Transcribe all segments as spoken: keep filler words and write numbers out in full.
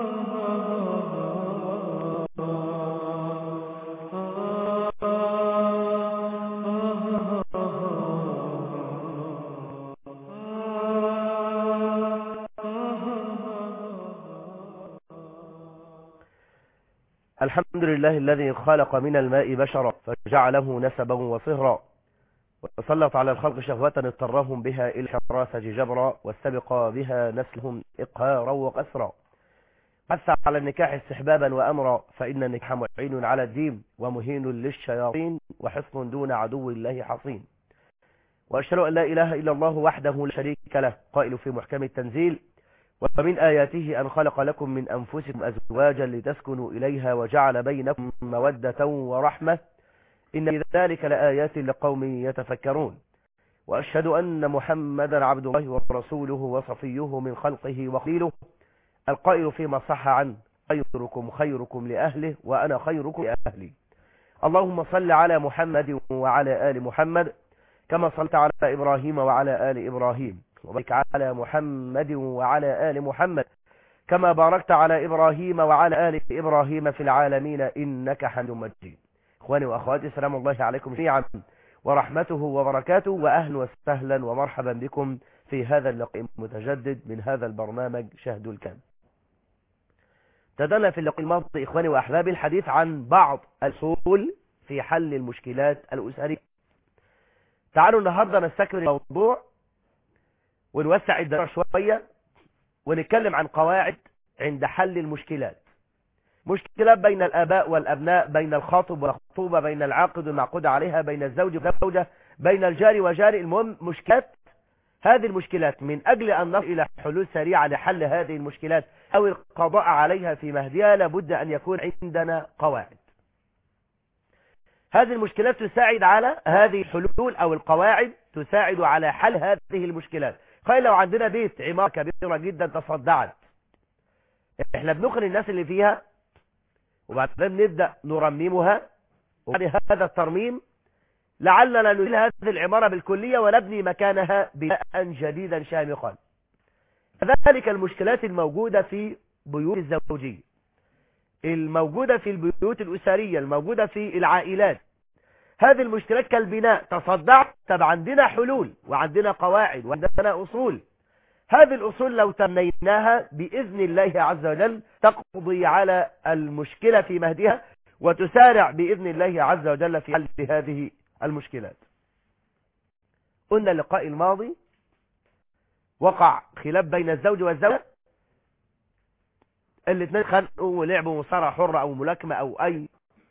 الحمد لله الذي خلق من الماء بشرا فجعله نسبا وصهرا، وسلط على الخلق شهوة اضطرهم بها إلى الحراسة جبرا، واستبق بها نسلهم إقهارا وقسرا. حث على النكاح استحبابا وأمرا، فإن النكاح معين على الدين ومهين للشياطين، وحصن دون عدو الله حصين. وأشهد أن لا إله إلا الله وحده لا شريك له، قائل في محكم التنزيل: ومن آياته أن خلق لكم من أنفسكم أزواجا لتسكنوا إليها وجعل بينكم مودة ورحمة، إن في ذلك لآيات لقوم يتفكرون. وأشهد أن محمدا عبد الله ورسوله وصفيه من خلقه وخليله، القائل فيما صح عنه: خيركم خيركم لأهله وأنا خيركم لأهلي. اللهم صل على محمد وعلى آل محمد كما صلت على إبراهيم وعلى آل إبراهيم، وبارك على محمد وعلى آل محمد كما باركت على إبراهيم وعلى آل إبراهيم في العالمين إنك حميد مجيد. إخواني وأخواتي، سلام الله عليكم جميعا ورحمته وبركاته، وأهلا وسهلا ومرحبا بكم في هذا اللقاء المتجدد من هذا البرنامج شهد الكامل. ابتدأنا في اللقاء الماضي إخواني وأحبابي الحديث عن بعض الأصول في حل المشكلات الأسرية. تعالوا النهارده نستكمل الموضوع ونوسع الدائرة شوية ونتكلم عن قواعد عند حل المشكلات. مشكلات بين الآباء والأبناء، بين الخاطب والمخطوبة، بين العاقد والمعقود عليها، بين الزوج والزوجة، بين الجار وجاري. المهم مشكلات. هذه المشكلات من أجل أن نصل إلى حلول سريعة لحل هذه المشكلات أو القضاء عليها في مهدها لابد أن يكون عندنا قواعد. هذه المشكلات تساعد على هذه الحلول أو القواعد تساعد على حل هذه المشكلات. خير لو عندنا بيت عمارة كبيرة جدا تصدعت، احنا بنخرج الناس اللي فيها وبعدين نبدأ نرممها، وبعد هذا الترميم لعلنا نزيل هذه العمارة بالكلية ونبني مكانها بناء جديدا شامخا. كذلك المشكلات الموجودة في بيوت الزوجية، الموجودة في البيوت الأسرية، الموجودة في العائلات. هذه المشكلات كالبناء تصدعت، طب عندنا حلول وعندنا قواعد وعندنا أصول. هذه الأصول لو تمنيناها بإذن الله عز وجل تقضي على المشكلة في مهدها وتسارع بإذن الله عز وجل في حل هذه المشكلات. قلنا اللقاء الماضي وقع خلاف بين الزوج والزوجة، الاثنين خانقوا ولعبوا مصارعة حرة أو ملاكمة أو أي،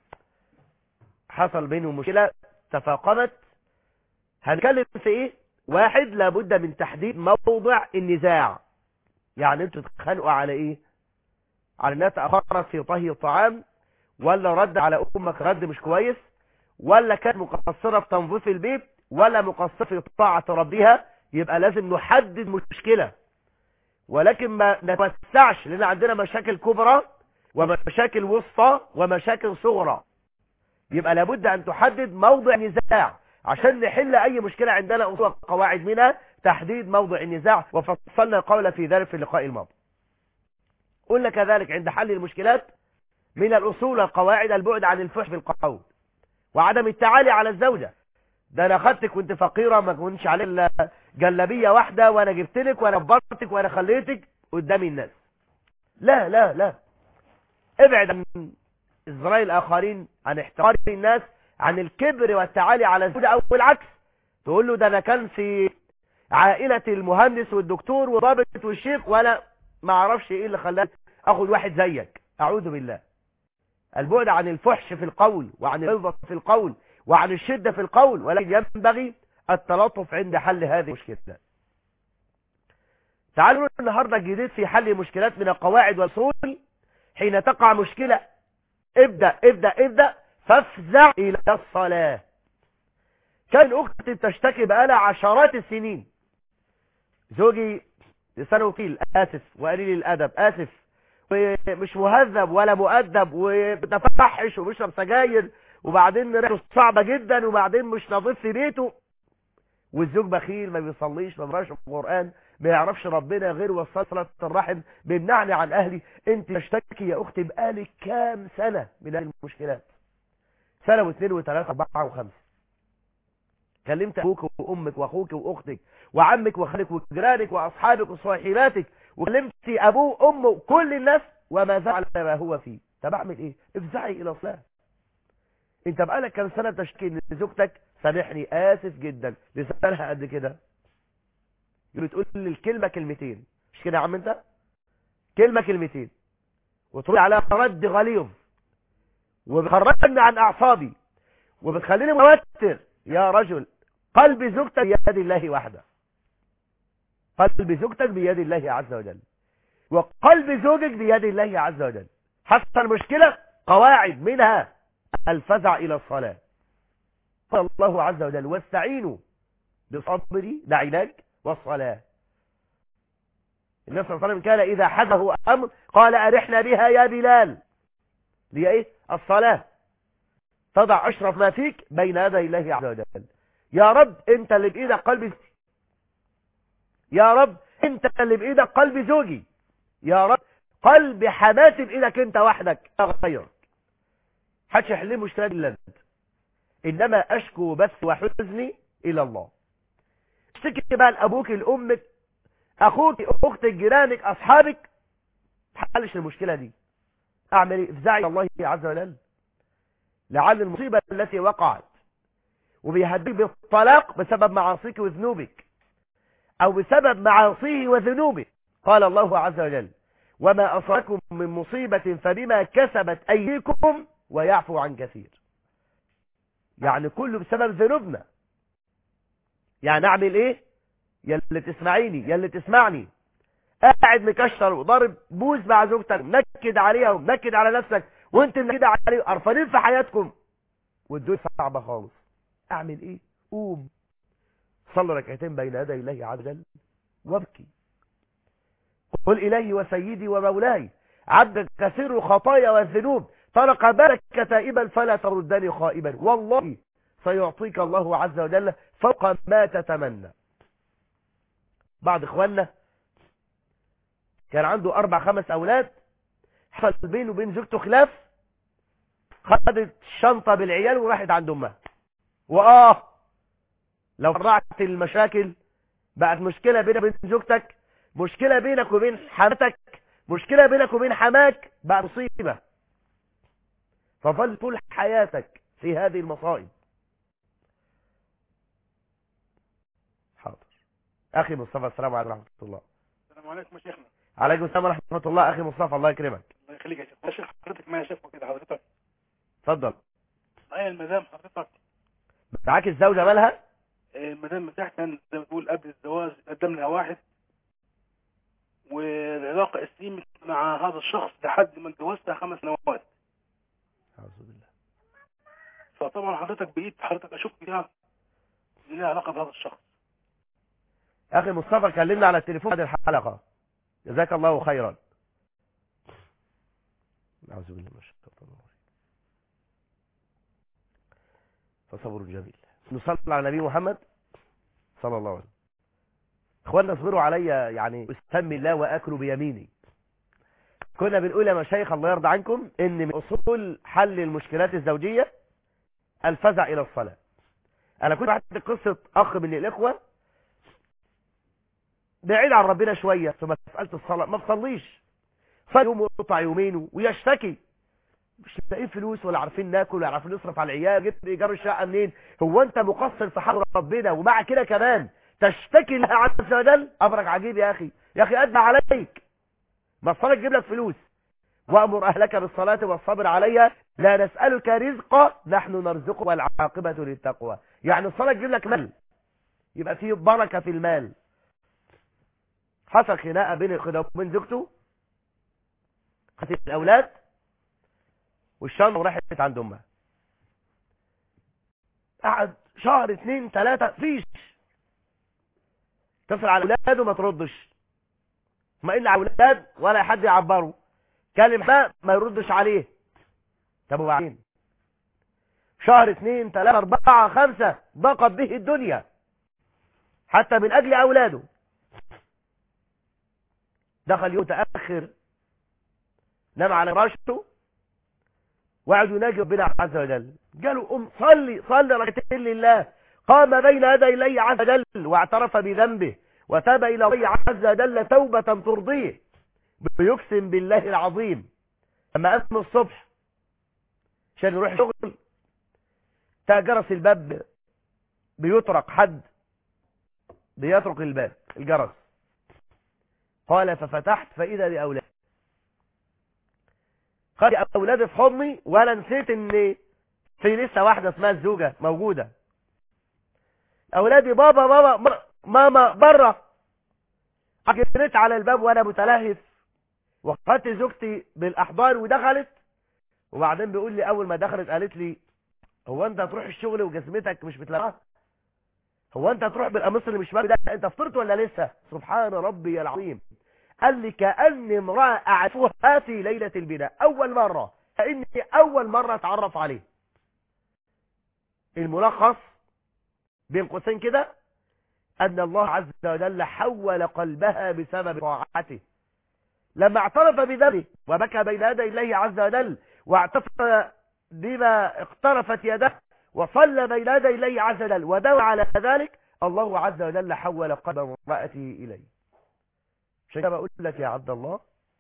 حصل بينهم مشكلة تفاقمت. هنتكلم في إيه؟ واحد، لابد من تحديد موضع النزاع. يعني انتوا تتخانقوا على ايه؟ على انها تأخرت في طهي الطعام، ولا رد على امك رد مش كويس، ولا كانت مقصرة في تنظيف البيت، ولا مقصرة في طاعة ربها. يبقى لازم نحدد مشكلة، ولكن ما نتوسعش، لان عندنا مشاكل كبرى ومشاكل وسطى ومشاكل صغرى. يبقى لابد ان تحدد موضع نزاع عشان نحل اي مشكلة. عندنا اصول قواعد منها تحديد موضع النزاع، وفصلنا القول في ذلك في اللقاء الماضي. قلنا كذلك عند حل المشكلات من الاصول والقواعد البعد عن الفحش في القول وعدم التعالي على الزوجة. ده انا خدتك وانت فقيرة ما كنتش عليه الا جلابية واحدة، وانا جبت لك وانا كبرتك وانا خليتك قدام الناس. لا لا لا، ابعد عن ازراء الاخرين، عن احتقار الناس، عن الكبر والتعالي على الزوجة، او العكس تقول له ده انا كان في عائلة المهندس والدكتور والضابط والشيخ وانا ما اعرفش ايه اللي خلاني اخد واحد زيك. اعوذ بالله. البعد عن الفحش في القول وعن الغلظة في القول وعن الشدة في القول، ولكن ينبغي التلطف عند حل هذه المشكلات. تعالوا النهارده الجديد في حل مشكلات من القواعد والأصول. حين تقع مشكلة ابدأ ابدأ ابدأ فافزع إلى الصلاة. كان أختي تشتكي بقالها عشرات السنين، زوجي لسانه وكيل، آسف، وقليل الأدب، آسف، ومش مهذب ولا مؤدب، وبتفحش وبيشرب سجاير، وبعدين ريحته صعبة جدا، وبعدين مش نظيف في بيته، والزوج بخيل ما بيصليش، ما بيقراش القرآن، ما يعرفش ربنا غير وصلة الرحم، بيمنعني عن اهلي. انت تشتكي يا اختي بقالك كام سنة من هذه المشكلات، سنة واثنين وثلاثة اربعة وخمسة. كلمت ابوك وامك واخوك واختك وعمك وخالك وجيرانك واصحابك وصاحباتك، وكلمت ابوه وامه وكل الناس، وما زال ما هو فيه. طب اعمل ايه؟ افزعي الى الصلاة. انت بقالك كام سنة تشكي ان زوجتك سامحني اسف جدا، لسانها قد كده، بتقول لي الكلمة كلمتين، مش كده يا عم انت؟ كلمة كلمتين وترد على رد غليظ، وبتخرجني عن اعصابي وبتخليني موتر. يا رجل، قلب زوجتك بيد الله وحده، قلب زوجتك بيد الله عز وجل، وقلب زوجك بيد الله عز وجل. حتى المشكلة قواعد منها الفزع الى الصلاة. قال الله عز وجل واستعينوا بالصبر، ده علاج، والصلاة. النبي صلى الله عليه وسلم كان إذا حدثه أمر قال أرحنا بها يا بلال. ليه ايه؟ الصلاة. تضع أشرف ما فيك بين يدي الله عز وجل. يا رب انت اللي بإيدك قلب، يا رب انت اللي بإيدك قلب زوجي، يا رب قلب حماتي بإيدك انت وحدك غيرك. حدش يحل مشكلة الا انت. انما اشكو بث وحزني الى الله. اشتكي بقى لابوك، لامك، اخوك، اختك، جيرانك، اصحابك، تحلش المشكلة دي. اعمل ايه؟ افزعي الى الله عز وجل، لعل المصيبة التي وقعت وبيهديك بالطلاق بسبب معاصيك وذنوبك، او بسبب معاصيه وذنوبه. قال الله عز وجل وما اصابكم من مصيبة فبما كسبت ايديكم ويعفو عن كثير. يعني كله بسبب ذنوبنا. يعني اعمل ايه؟ يا اللي تسمعيني، يا اللي تسمعني، قاعد مكشر وضارب بوز مع زوجتك، منكد عليها ومنكد على نفسك، وانت منكد عليه، قرفانين في حياتكم، والدنيا صعبة خالص. اعمل ايه؟ قوم صلي ركعتين بين يدي الله عز وجل وابكي. قل الهي وسيدي ومولاي عبدك كثير الخطايا والذنوب طرق بالك تائبا فلا تردني خائبا، والله سيعطيك الله عز وجل فوق ما تتمنى. بعض اخواننا كان عنده اربع خمس اولاد، حصل بينه وبين زوجته خلاف، خدت الشنطة بالعيال وراحت عند امها. واه لو فرعت المشاكل بقت مشكلة بينك وبين زوجتك، مشكلة بينك وبين حماتك، مشكلة بينك وبين حماك، بقى مصيبة. فظل طول حياتك في هذه المصائب. حاضر اخي مصطفى، السلام عليكم ورحمة الله. السلام عليكم يا شيخنا. عليكم السلام ورحمة الله. اخي مصطفى الله يكرمك. الله يخليك يا شيخ. يا شيخ حضرتك معايا شيخ كده حضرتك. اتفضل. معايا المدام حضرتك. معاك الزوجة مالها؟ المدام بتاعتنا زي ما تقول قبل الزواج قدم لها واحد، والعلاقة استيمت مع هذا الشخص لحد ما اتجوزتها خمس سنوات. أعوذ بالله. فطبعا حضرتك بقيت حضرتك اشك فيها لها علاقة بهذا الشخص. اخي مصطفى كلمنا على التليفون بعد الحلقة، جزاك الله خيرا. أعوذ بالله من الشيطان الرجيم. فصبر جميل. نصلي على النبي محمد صلى الله عليه وسلم. اخوانا اصبروا عليا، يعني استسمي الله واكل بيميني. كنا بنقول يا مشايخ الله يرضى عنكم ان من اصول حل المشكلات الزوجية الفزع الى الصلاة. انا كنت بحكي قصة اخ من الاخوة بعيد عن ربنا شوية في مسألة الصلاة، ما بصليش، صلي يوم ويقطع يومين ويشتكي مش لاقيين فلوس ولا عارفين ناكل ولا عارفين نصرف على العيال، جبت ايجار الشقه منين؟ هو انت مقصر في حق ربنا ومع كده كمان تشتكي لله عز وجل؟ امرك عجيب يا اخي. يا اخي ادعى عليك، ما الصلاه تجيب لك فلوس. وامر اهلك بالصلاه والصبر عليها لا نسالك رزقا نحن نرزقك والعاقبه للتقوى. يعني الصلاه تجيب لك مال، يبقى فيه بركه في المال. حصل خناقه بين الخدام وبين زوجته، خدت الاولاد والشنطه وراحت عند امها. قعد شهر اتنين تلاتة فيش، اتصل على اولاده ما تردش، ما ان على اولاد ولا حد يعبره، كلم بقى ما يردش عليه. طب وبعدين شهر اتنين تلاتة اربعة خمسة ضاقت به الدنيا حتى من اجل اولاده. دخل يوم متأخر، نام على فراشه وقعد يناجي ربنا عز وجل. قالوا قم صلي صلي ركعتين لله. قام بين يدي الله عز وجل واعترف بذنبه وتاب الى الله عز وجل توبة ترضيه، بيقسم بالله العظيم لما قام الصبح عشان يروح الشغل جرس الباب بيطرق، حد بيطرق الباب الجرس. قال ففتحت فإذا بأولاد، خد أولادي في حضني ولا نسيت ان في لسه واحدة اسمها الزوجة موجودة. أولادي بابا بابا ماما بره. جريت على الباب وانا متلهف وخدت زوجتي بالأحضان ودخلت. وبعدين بيقول لي أول ما دخلت قالت لي هو انت هتروح الشغل وجزمتك مش بتلاقيها؟ هو انت هتروح بالقميص اللي مش مالي ده؟ انت فطرت ولا لسه؟ سبحان ربي العظيم. قال لي كأني امرأة أعرفها في ليلة البناء أول مرة، كأني أول مرة أتعرف عليه. الملخص بين قوسين كده أن الله عز وجل حول قلبها بسبب طاعته. لما اعترف بذنبه وبكى بين يدي الله عز وجل واعترف بما اقترفت يده وصلى بين يدي الله عز وجل ودعا على ذلك، الله عز وجل حول قلب امرأته إليه. عشان كده بقول لك يا عبد الله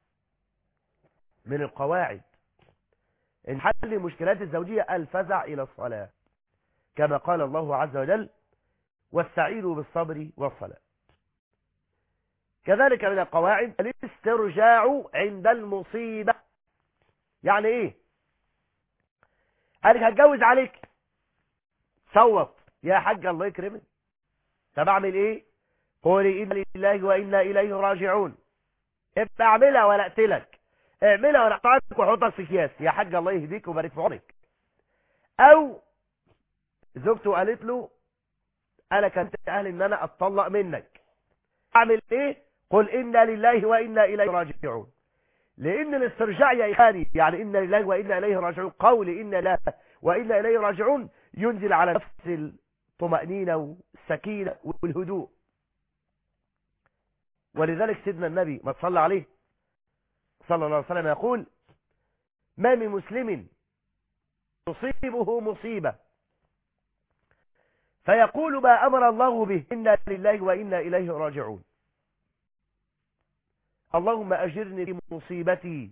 من القواعد ان حل مشكلات الزوجية الفزع إلى الصلاة، كما قال الله عز وجل واستعينوا بالصبر والصلاة. كذلك من القواعد الاسترجاع عند المصيبة. يعني ايه؟ قالك هتجوز عليك، صوت يا حاج الله يكرمك. طب اعمل ايه؟ قولي إنا لله وإنا إليه راجعون. ابقى اعملها ولا اقتلك، اعملها ولا اقطعك وحطك في اكياس يا حاج الله يهديك وبارك في عمرك. او زوجته قالت له انا كنت اهل ان انا اتطلق منك، اعمل ايه؟ قل إنا لله وإنا إليه راجعون. لان الاسترجاع يا اخواني يعني إنا لله وإنا إليه راجعون، قول إنا لله وإنا إليه راجعون ينزل على نفس الطمأنينة والسكينة والهدوء. ولذلك سيدنا النبي ما تصلى عليه صلى الله عليه وسلم يقول ما من مسلم تصيبه مصيبة فيقول ما أمر الله به إنا لله وإنا إليه راجعون، اللهم أجرني في مصيبتي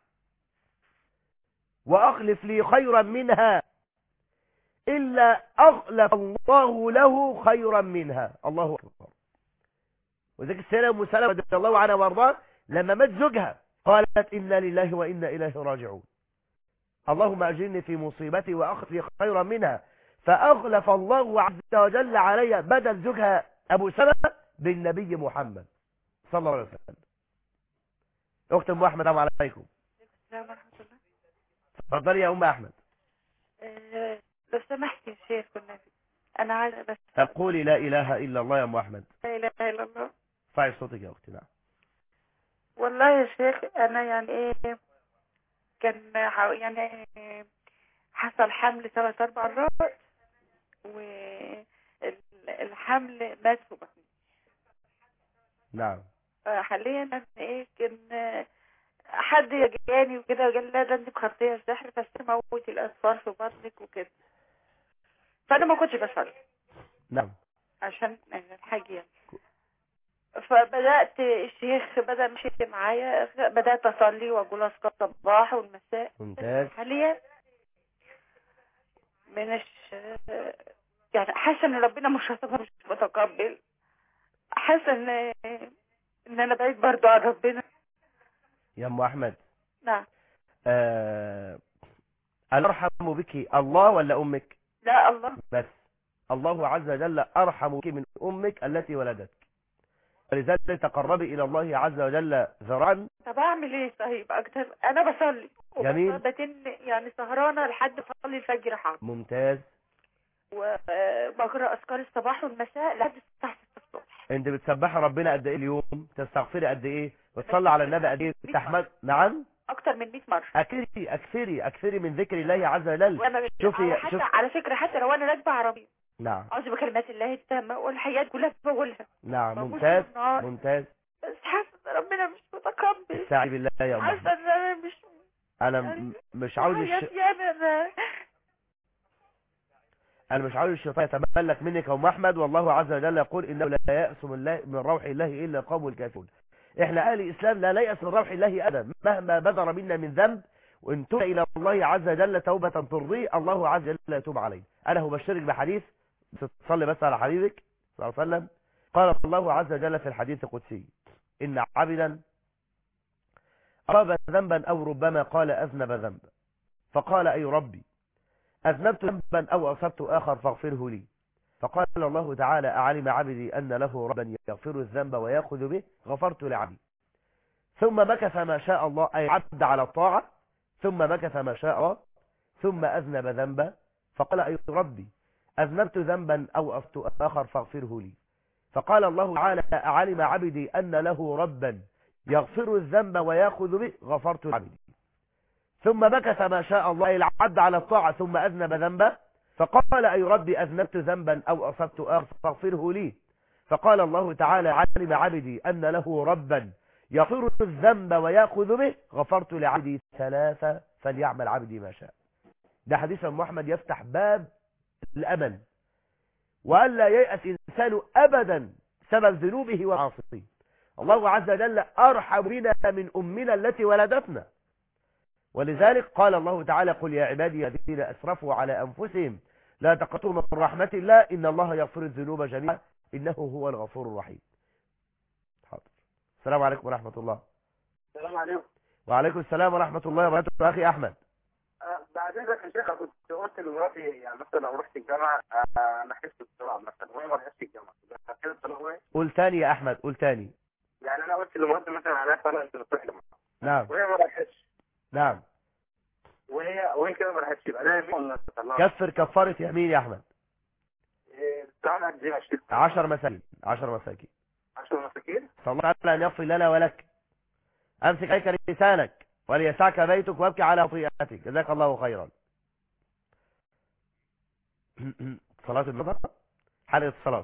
وأخلف لي خيرا منها إلا أخلف الله له خيرا منها. الله أكبر. وذلك السيدة أم سلمة رضي الله عنها وارضاها لما مات زوجها قالت إنا لله وإنا إليه راجعون، اللهم أجرني في مصيبتي وأخلف لي خيرا منها، فأخلف الله عز وجل علي بدل زوجها أبو سلمة بالنبي محمد صلى الله عليه وسلم. أخت أم أحمد السلام عليكم. السلام ورحمة الله. اتفضلي يا أم أحمد. أه لو سمحت يا شيخ كنا أنا عايزة بس تقولي لا إله إلا الله يا أم أحمد. لا إله إلا الله. ارفعي صوتك يا أختي. نعم. والله يا شيخ أنا يعني إيه كان يعني حصل حمل ثلاث أربع مرات والحمل مات في بطني. نعم. حاليا أنا إيه كان حد جاني وكده وقال لا ده أنت بخطية سحر بس موتي الأطفال في بطنك وكده، فأنا ما كنتش بصلي. نعم. عشان الحاجة يعني. فبدأت الشيخ بدأ مشي معايا، بدأت أصلي وأقول أذكار الصباح والمساء. ممتاز. حاليا من الش... يعني حاسة إن ربنا مش مش متقبل، حاسة إن إن أنا بعيد برضو عن ربنا. يا أم أحمد. نعم. آه... أرحم بك الله ولا أمك؟ لا الله بس. الله عز وجل أرحم بك من أمك التي ولدتك، ولذلك تقربي إلى الله عز وجل ذراعا. طب أعمل إيه صحيح أكتر؟ أنا بصلي جميل. بتن يعني سهرانة لحد بصلي الفجر حاضر. ممتاز. وبقرأ أذكار الصباح والمساء لحد الساعة ستة الصبح. أنت بتسبحي ربنا قد إيه اليوم؟ تستغفري قد إيه؟ وتصلي على النبي قد إيه؟ تحمد. نعم. أكتر من مئة مرة. أكثري أكثري أكثري من ذكر الله عز وجل. شوفي حتى شوف. على فكرة حتى لو أنا راكبة عربية. نعم. أعوذ بكلمات الله التامة والحياة كلها بقولها. نعم. ممتاز ممتاز. بس حاسة ربنا مش متقبل. استعي بالله يا ام عارفه ان انا مش انا م- مش عاوز الش... يعني انا انا مش عاوز الشيطان يتملك منك يا ام احمد. والله عز وجل يقول انه لا يأس من, الله من روح الله الا القوم الكافرون. احنا اهل الاسلام لا نيأس من روح الله ابدا مهما بدر منا من ذنب، وان تب الى الله عز وجل توبه ترضيه الله عز وجل يتوب عليه. انا هبشرك بحديث، تصلي بس على حبيبك صلى الله عليه وسلم. قال الله عز وجل في الحديث القدسي: ان عبدا أصاب ذنبا أو ربما قال أذنب ذنبا، فقال: أي ربي أذنبت ذنبا أو أصبت آخر فاغفره لي. فقال الله تعالى: أعلم عبدي أن له ربا يغفر الذنب ويأخذ به، غفرت لعبدي. ثم مكث ما شاء الله، أي عبد على الطاعة، ثم مكث ما شاء الله، ثم أذنب ذنبا، فقال: أي ربي أذنبت ذنبا أو أصبت آخر فاغفره لي. فقال الله تعالى: أعلم عبدي أن له ربا يغفر الذنب ويأخذ به، غفرت لعبدي. ثم مكث ما شاء الله، العبد على الطاعة، ثم أذنب ذنبا، فقال: أي ربي أذنبت ذنبا أو أصبت آخر فاغفره لي. فقال الله تعالى: علم عبدي أن له ربا يغفر الذنب ويأخذ به، غفرت لعبدي ثلاثة فليعمل عبدي ما شاء. ده حديث محمد يفتح باب الأمل، وألا ييأس إنسان أبدا سبب ذنوبه ومعاصيه. الله عز وجل أرحم بنا من أمنا التي ولدتنا، ولذلك قال الله تعالى: قل يا عبادي الذين أسرفوا على أنفسهم لا تقنطوا من رحمة الله إن الله يغفر الذنوب جميعا إنه هو الغفور الرحيم. حاضر. السلام عليكم ورحمة الله. السلام عليكم. وعليكم السلام ورحمة الله وبركاته. أخي أحمد، أه بعد اذنك يا شيخ، كنت قلت لمراتي يعني مثلا لو رحت الجامعه أه انا احس بسرعه مثلا وانا ما رحتش الجامعه كده طلعوا ايه؟ قول تاني يا أحمد، قول تاني. يعني انا قلت لمراتي مثلا على فانا انت بتروح الجامعه نعم وهي ما راحتش، نعم، وهي وهي كده ما راحتش، يبقى ده يمين ولا تطلعها؟ كفر كفارة يمين يا أحمد. إيه تعالى قد ايه يا شيخ؟ عشر مساكين، عشر مساكين. عشر مساكين؟ صلى الله تعالى أن يغفر لنا ولك. أمسك عليك لسانك وليسعك بيتك وابكي على خطيئتك، جزاك الله خيرا. صلاة النهار، حلقة الصلاة.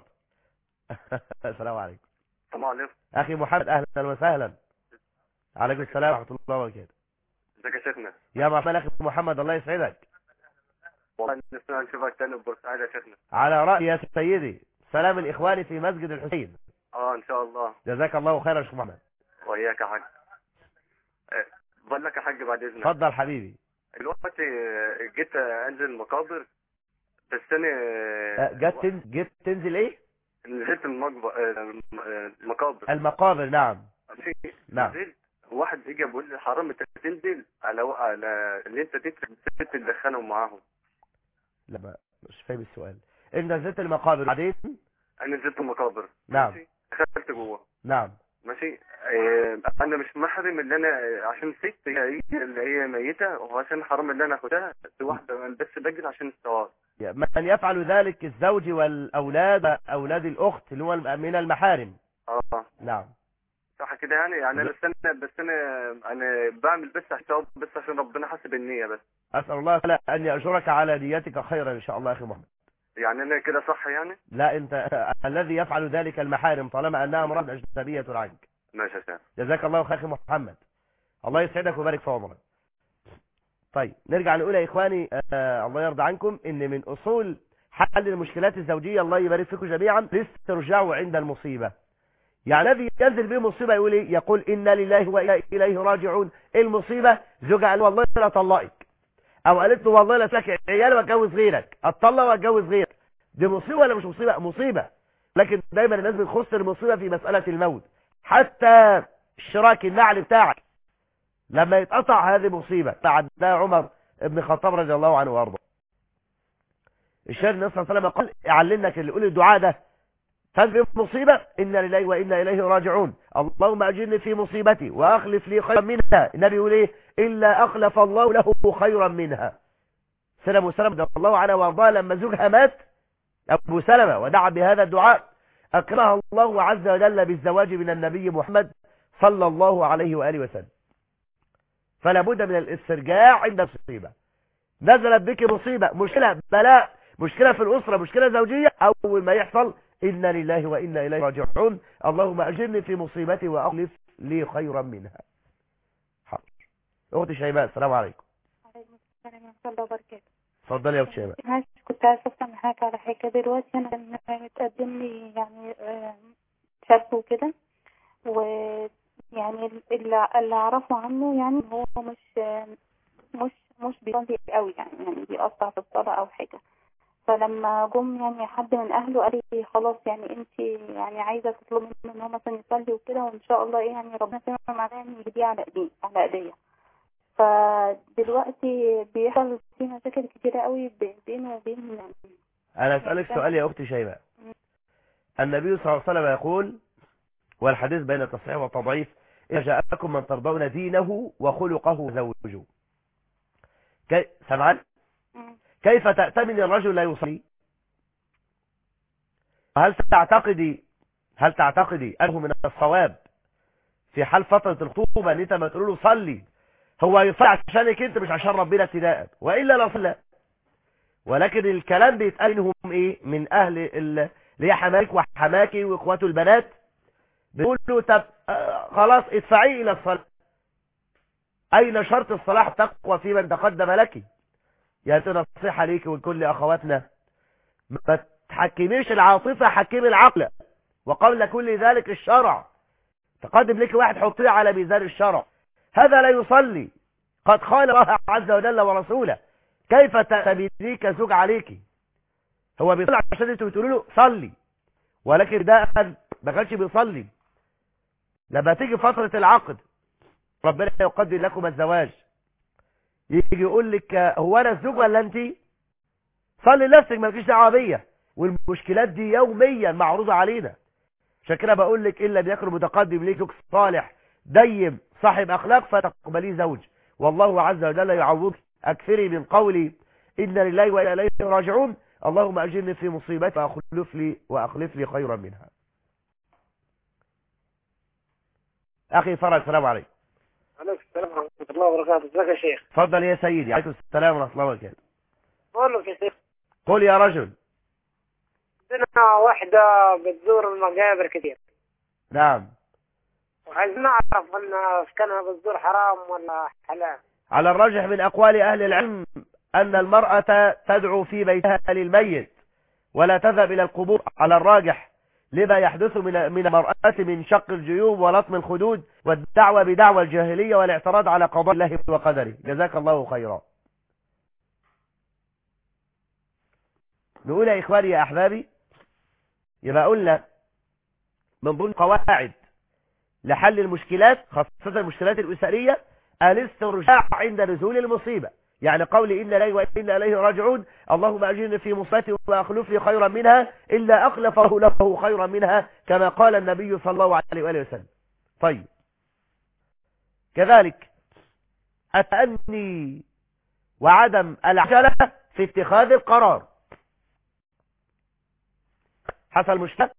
السلام عليكم. السلام عليكم. أخي محمد، أهلا وسهلا. عليكم السلام ورحمة الله وبركاته. ازيك يا شيخنا؟ يا مرحبا أخي محمد، الله يسعدك. والله نفسنا نشوفك تاني في بورسعيد يا شيخنا. على رأي يا سيدي، سلام الإخوان في مسجد الحسين. اه ان شاء الله. جزاك الله خيرا يا شيخ محمد. وإياك يا حاج. إيه، بقول لك يا حاج بعد اذنك. اتفضل حبيبي. دلوقتي جيت انزل المقابر، بس انا جت تن... جت تنزل ايه؟ نزلت المقبر المقابر المقابر. نعم نعم. نزلت واحد يجي بيقول لي حرام انت تنزل على على اللي انت تدخل تدخلهم معاهم. لا ما مش فاهم السؤال. انت نزلت المقابر بعدين؟ انا نزلت المقابر. نعم. دخلت جوه. نعم. ماشي. اه انا مش محرم اللي انا عشان ست هي اللي هي ميته، وعشان حرام اللي انا اخدها واحده بس بجري عشان الثواب. من يفعل ذلك الزوج والاولاد، اولاد الاخت اللي هو من المحارم. اه نعم صح كده يعني. يعني بس انا بس انا انا بعمل بس عشان بس عشان ربنا حاسب النيه بس. اسال الله تعالى ان يأجرك على نيتك خيرا ان شاء الله يا اخي محمد. يعني انا كده صح يعني؟ لا، انت الذي يفعل ذلك المحارم طالما انها امرأة اجنبية عنك. ماشي يا شيخ. جزاك الله خير اخي محمد، الله يسعدك ويبارك في عمرك. طيب نرجع نقول يا اخواني، آه الله يرضى عنكم، ان من اصول حل المشكلات الزوجية، الله يبارك فيكم جميعا، الاسترجاع عند المصيبة. يعني الذي ينزل به مصيبة يقول ايه؟ يقول إنا لله وإنا إليه راجعون. المصيبة زوجها قال والله لا طلقك، او قالت له والله لا ساكن عيال واتجوز غيرك، اتطلق واتجوز غيرك. دي مصيبة ولا مش مصيبة؟ مصيبة. لكن دايما الناس بتخص المصيبة في مسألة الموت. حتى الشراك النعل بتاعك لما يتقطع هذه مصيبة. بعدها عمر ابن الخطاب رضي الله عنه وارضاه. الشيخ النبي صلى الله عليه وسلم قال اعلمك اللي يقول الدعاء ده تنزل في مصيبة: إنا لله وإنا إليه راجعون، اللهم أجرني في مصيبتي وأخلف لي خيرا منها. النبي يقول إيه؟ إلا أخلف الله له خيرا منها. سلمة سلمة رضي الله عنها وارضاها لما زوجها مات أبو سلمة ودعا بهذا الدعاء، أكرمها الله عز وجل بالزواج من النبي محمد صلى الله عليه وآله وسلم. فلا بد من الاسترجاع عند المصيبة. نزلت بك مصيبة، مشكلة، بلاء، مشكلة في الأسرة، مشكلة زوجية، أول ما يحصل إنا لله وإنا إليه راجعون، اللهم أجرني في مصيبتي وأخلف لي خيرا منها. حاضر. اختي شيماء السلام عليكم. عليكم السلام ورحمة الله وبركاته. اتفضلي يا اختي شيماء. معلش كنت عايزة أفهم معاك على حاجة. دلوقتي أنا كان متقدم لي يعني آه، شاب وكده، ويعني اللي اللي أعرفه عنه يعني هو مش آه، مش مش بيصلي قوي، يعني يعني بيقطع في الصلاة أو حاجة. فلما جم يعني حد من أهله قال لي خلاص يعني أنت يعني عايزة تطلبي منه إن هو مثلا يصلي وكده، وإن شاء الله إيه يعني ربنا يسمع معانا يعني يهديه على إيديه على إيديا. فدلوقتي بيحصل في مشاكل كتيرة قوي بينه وبين. انا اسالك سؤال يا اختي شيماء. النبي صلى الله عليه وسلم يقول، والحديث بين التصحيح والتضعيف: إذا جاءكم من ترضون دينه وخلقه زوجه. كي... سمعان؟ كيف تأتمن الرجل لا يصلي؟ هل تعتقدي هل تعتقدي أنه من الصواب في حال فترة الخطوبة ان انت ما تقول له صلي، هو يصلي عشانك انت مش عشان ربنا ابتداء، والا لا صلى. ولكن الكلام بيتقال منهم ايه؟ من اهل اللي هي حماك وحماكي واخواته البنات، بيقول له طب آه خلاص ادفعي الى الصلاة. اين شرط الصلاح تقوى في من تقدم لك؟ يا نصيحة ليك ولكل اخواتنا، ما تحكميش العاطفة، حكمي العقل، وقبل كل ذلك الشرع. تقدم لك واحد حطيه على ميزان الشرع، هذا لا يصلي، قد خان الله عز وجل ورسوله، كيف تبينيه كزوج عليك؟ هو بيصلي عشان انتوا بتقولوا له صلي، ولكن ده ما كانش بيصلي. لما تيجي فترة العقد ربنا يقدر لكم الزواج، يجي يقول لك هو انا الزوج ولا انت؟ صلي لنفسك، مالكيش دعوه بيا. والمشكلات دي يوميا معروضه علينا. عشان كده بقول لك الا بيكون متقدم ليك زوج صالح ديم صاحب اخلاق فتقبليه زوج، والله عز وجل يعوضك. اكثري من قولي ان لله وانا اليه راجعون، اللهم اجرني في مصيبتي واخلف لي واخلف لي خيرا منها. اخي فرج السلام عليكم. عليكم السلام ورحمة الله وبركاته. ازيك يا شيخ؟ تفضل يا سيدي. عليكم السلام ورحمة الله وبركاته. بقول لك يا شيخ، قل يا رجل. عندنا واحدة بتزور المقابر كتير. نعم. وعايزين نعرف ان كانها بتزور حرام ولا حلال. على الراجح من اقوال اهل العلم ان المرأة تدعو في بيتها للميت ولا تذهب الى القبور، على الراجح لما يحدث من من المرأة من شق الجيوب ولطم الخدود والدعوة بدعوى الجاهلية والاعتراض على قضاء الله وقدره. جزاك الله خيرا. نقول يا إخواني يا أحبابي، يبقى قلنا من ضمن قواعد لحل المشكلات خاصة المشكلات الأسرية الاسترجاع عند نزول المصيبة. يعني قولي إن لي وإن إليه راجعون، اللهم أجرني في مصيبتي وأخلف لي خيرا منها، إلا أخلفه له خيرا منها، كما قال النبي صلى الله عليه وآله وسلم. طيب، كذلك التأني وعدم العجلة في اتخاذ القرار. حصل مشكلة،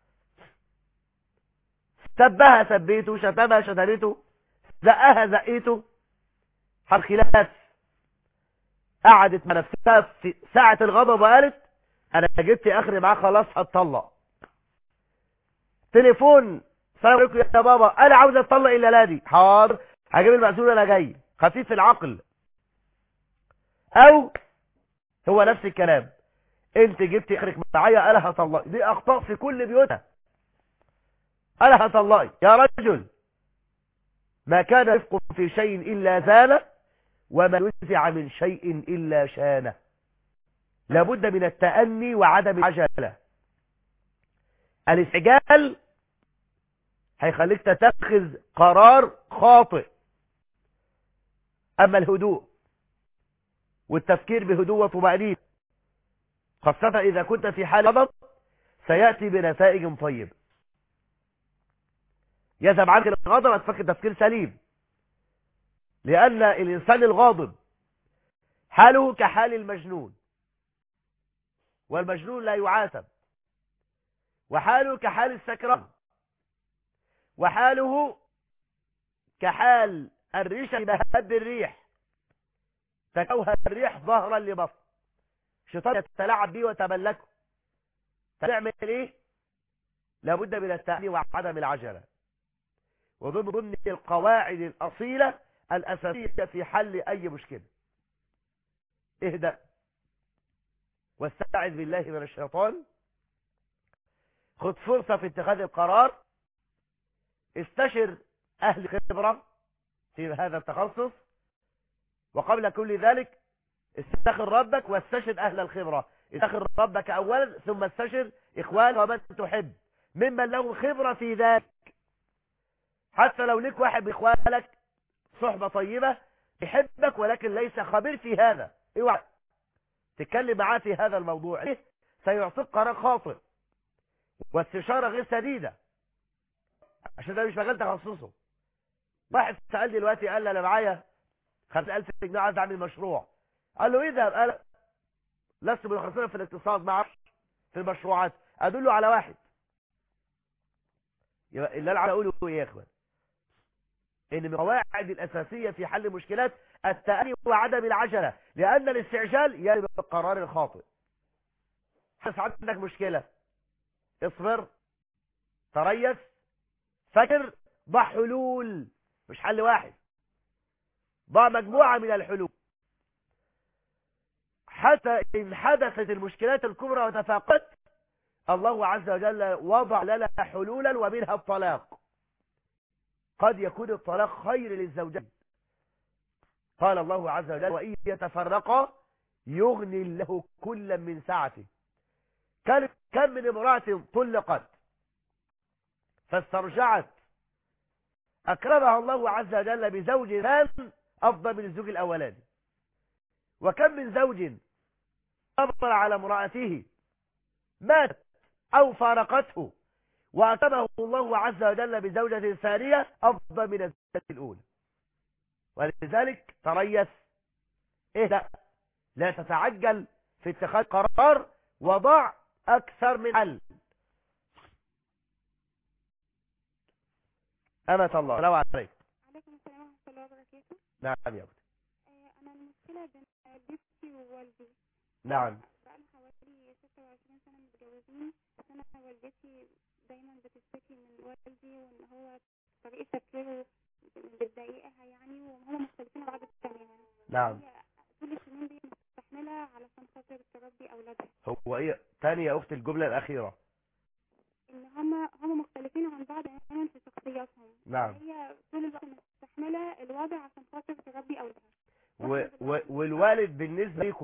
سبها سبيته، شتمها شتمته، زقها زقيته، حصل خلاف، قعدت مع نفسها في ساعة الغضب وقالت انا جبت اخري معاه خلاص هتطلق. تليفون، السلام عليكم يا بابا انا عاوز اتطلق الا لا دي، حاضر هجيب المأذون انا جاي، خفيف العقل. او هو نفس الكلام، انت جبت اخرك معايا انا هطلق. دي اخطاء في كل بيوتها. انا هطلقي يا رجل، ما كان رفق في شيء الا زانه، وما نزع من شيء إلا شانه. لابد من التأني وعدم العجلة. الاستعجال هيخليك تتخذ قرار خاطئ. أما الهدوء والتفكير بهدوء وطمأنينة، خاصة إذا كنت في حال غضب، سيأتي بنتائج طيبة. يذهب عنك الغضب هتفكر تفكير سليم، لأن الإنسان الغاضب حاله كحال المجنون، والمجنون لا يعاتب، وحاله كحال السكران، وحاله كحال الريش إذا هب الريح تكوها الريح ظهرا لبطن، الشيطان يتلاعب به وتملكه. تعمل ايه؟ لابد من التأني وعدم العجلة. وضمن ضمن القواعد الأصيلة الأساسية في حل أي مشكلة. اهدأ واستعذ بالله من الشيطان، خذ فرصة في اتخاذ القرار، استشر أهل خبرة في هذا التخصص، وقبل كل ذلك استخر ربك واستشر أهل الخبرة. استخر ربك أولا ثم استشر إخوان ومن تحب ممن لهم خبرة في ذلك، حتى لو لك واحد بإخوانك صحبة طيبة يحبك ولكن ليس خبير في هذا، اوعى تتكلم معاه في هذا الموضوع، سيعطيك قرار خاطئ واستشارة غير سديدة، عشان ده مش مجال تخصصه. واحد سألني دلوقتي قال لي انا معايا خمسين ألف جنيه عايز اعمل مشروع، قال له ايه ده؟ قال لست متخصصا في الاقتصاد، ما اعرفش في المشروعات، ادل له على واحد. يبقى اللي انا عايز اقوله ايه يا اخوان؟ ان من القواعد الاساسيه في حل المشكلات التأني وعدم العجله، لان الاستعجال يلي بالقرار الخاطئ. حس عندك مشكله، اصبر، تريث، فكر، ضع حلول، مش حل واحد، ضع مجموعه من الحلول، حتى ان حدثت المشكلات الكبرى وتفاقت الله عز وجل وضع لنا حلولا، ومنها الطلاق. قد يكون الطلاق خير للزوجين. قال الله عز وجل وإن يتفرقا يغني الله كلا من سعته. كم من امرأة طلقت فاسترجعت أكرمها الله عز وجل بزوج ثان أفضل من الزوج الأولاني، وكم من زوج صبر على امرأته ماتت أو فارقته وأكرمه الله عز وجل بزوجة ثانية أفضل من الزوجة الأولى. ولذلك تريث، اهدأ، لا تتعجل في اتخاذ قرار، وضع أكثر من حل. أمة الله، السلام عليكم. عليكم السلام ورحمة الله وبركاته. نعم يا أختي. أنا المشكلة بين بنتي ووالدي. نعم. بقالنا حوالي ستة وعشرين سنة متجوزين، بس أنا والدتي دايما بتشتكي من والدي وإن هو طريقة تفكيره بتضايقها يعني، وهم مختلفين عن بعض تماما. نعم. هي طول السنين دي مستحملة علشان خاطر تربي أولادها. هو إيه تاني يا أختي الجملة الأخيرة؟ إن هم هم مختلفين عن بعض تماما في شخصياتهم. نعم. هي طول الوقت مستحملة الوضع عشان خاطر تربي أولادها. و... و... والوالد بالنسبة لكم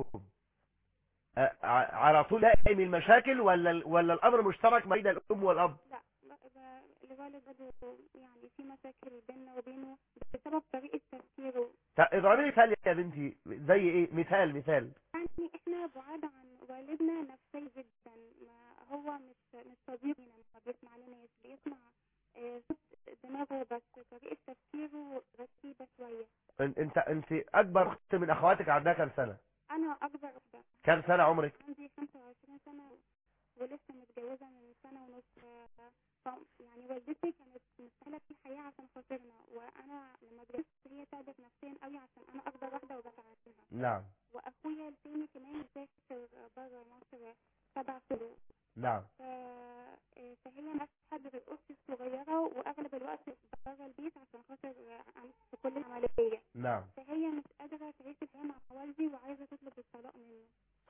على طول دائم المشاكل، ولا ولا الامر مشترك بين الام والاب؟ لا، الوالد برضه يعني في مشاكل بيننا وبينه بسبب طريقه تفكيره. اضربي مثال يا بنتي، زي ايه؟ مثال مثال يعني احنا بعاد عن والدنا نفسيا جدا، ما هو مش مش صديقنا، ما بيسمع لناش، بيسمع صوت دماغه بس، طريقه تفكيره رتيبه شويه. انت انت اكبر اخت من اخواتك، عندها كام سنه؟ انا اكبر واحده. كام سنه عمرك؟ عندي خمسة وعشرين سنه ولسه متجوزه من سنه ونص. يعني والدتي كانت مستحيله في الحياه عشان خاطرنا، وانا لما اتجوزت هي تعبت نفسيا قوي عشان انا اكبر واحده وبتعبها. نعم. واخويا الثاني كمان سافر بره مصر سبع سنين. نعم. ف... فهي نفس حد الاخت الصغيره، واغلب الوقت بره البيت عشان خاطر في كل العمليه. نعم. فهي مش قادره تعيش الحياه مع والدي وعايزه تطلب الطلاق منه.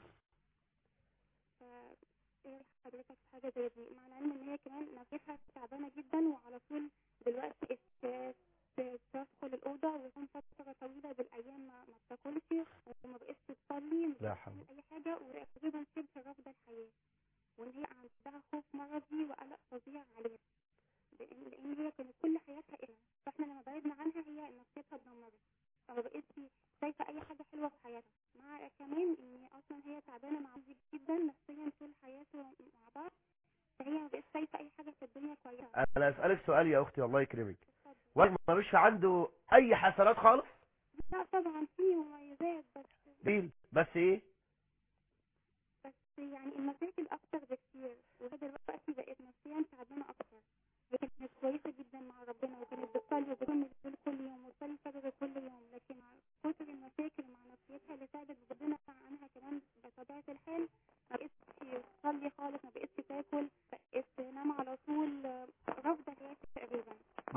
ف ايه حضرتك في حاجه زي دي؟ مع العلم ان هي كمان نفسها تعبانه جدا، وعلى طول دلوقتي تدخل الاوضه وتكون فتره طويله بالايام ما ما بتاكلش وما بقتش تصلي، مش بتعمل اي حاجه، وتقريبا شبه رافضه الحياه، وان هي عندها خوف مرضي وقلق فظيع عليها، لان لان هي كانت كل حياتها إلها. فاحنا لما بعدنا عنها هي نفسيتها اتدمرت، فما بقتش شايفه اي حاجه حلوه في حياتها، مع كمان ان اصلا هي تعبانه مع والدي جدا نفسيا طول حياته مع بعض، فهي ما بقتش شايفه اي حاجه في الدنيا كويسه. انا اسالك سؤال يا اختي الله يكرمك، والد ملوش عنده اي حسنات خالص؟ لا طبعا فيه مميزات، بس بيل بس ايه؟ بس يعني المشاكل اكتر بكتير، وهي دلوقتي بقت نفسيا تعبانه اكتر. هي كانت كويسه جدا مع ربنا، وكانت بتصلي وبتصوم كل يوم وتصلي فجر كل يوم، لكن مع كتر المشاكل مع نفسيتها اللي تعبت ربنا عنها كمان بطبيعه الحال، ما بقتش تصلي خالص، ما بقتش تاكل، بقت تنام على طول، رافضه حياتها تقريبا.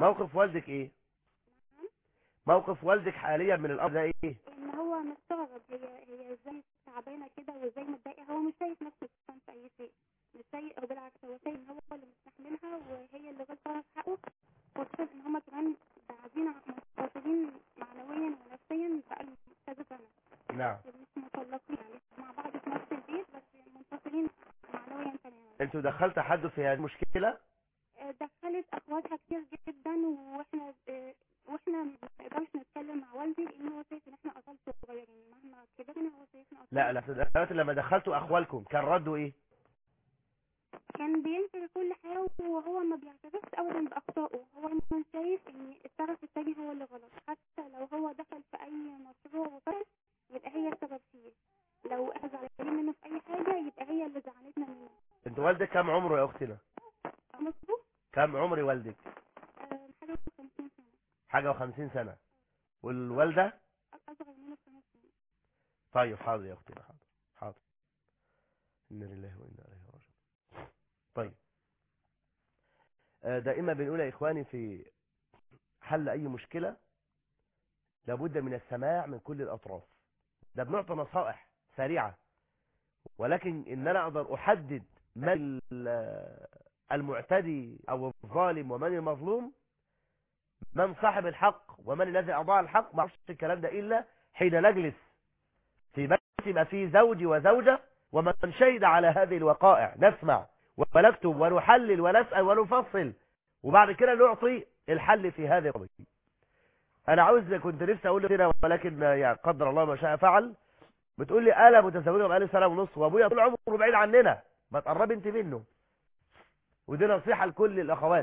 موقف والدك ايه؟ موقف والدك حاليا من الامر ده ايه؟ ان هو مستغرب هي هي ازاي تعبانه كده وازاي متضايقه. هو مش شايف نفسه كان في اي شيء، مش شايف، او بالعكس هو شايف ان هو اللي مستحملها وهي اللي غلطانه في حقه، خصوصا ان هما كمان قاعدين منفصلين معنويا ونفسيا بقالهم كذا سنه. نعم. مش مطلقين يعني مع بعض في نفس البيت بس منفصلين معنويا تماما. انتوا دخلت حد في هذه المشكله؟ دخلت اخواتها كتير جدا، واحنا واحنا ما نقدرش نتكلم مع والدي لان هو شايف ان احنا اطفال صغيرين، مهما كبرنا هو شايفنا اطفال. لا لا دلوقتي لما دخلتوا اخوالكم كان رده ايه؟ كان بينكر كل حاجه وهو ما بيعترفش ابدا باخطائه. هو ما شايف ان الطرف الثاني هو اللي غلط، حتى لو هو دخل في اي مشروع وفشل يبقى هي السبب فيه، لو احنا زعلانين منه في اي حاجه يبقى هي اللي زعلتنا منه. انت والدك كم عمره يا اختنا؟ مظبوط. كم عمر والدك؟ أه حاجه وخمسين سنه. حاجه وخمسين سنه. والوالده؟ اصغر منه بخمس سنين. طيب حاضر يا اختنا، حاضر حاضر. إنا لله وإنا إليه راجعون. طيب دائما بنقول يا إخواني في حل أي مشكلة لابد من السماع من كل الأطراف. ده بنعطي نصائح سريعة، ولكن إن أنا أقدر أحدد من المعتدي أو الظالم ومن المظلوم، من صاحب الحق ومن الذي أضاع الحق، ما أعرفش الكلام ده إلا حين نجلس في بيت يبقى فيه زوجي وزوجة ومن شهد على هذه الوقائع، نسمع ونكتب ونحلل ونسأل ونفصل، وبعد كده نعطي الحل في هذه القضية. انا عاوز كنت نفسي اقول كده ولكن يعني قدر الله ما شاء فعل. بتقول لي انا متزوجه بقالي سنه ونص وابويا طول عمره بعيد عننا، ما تقربي انت منه. ودي نصيحه لكل الاخوات،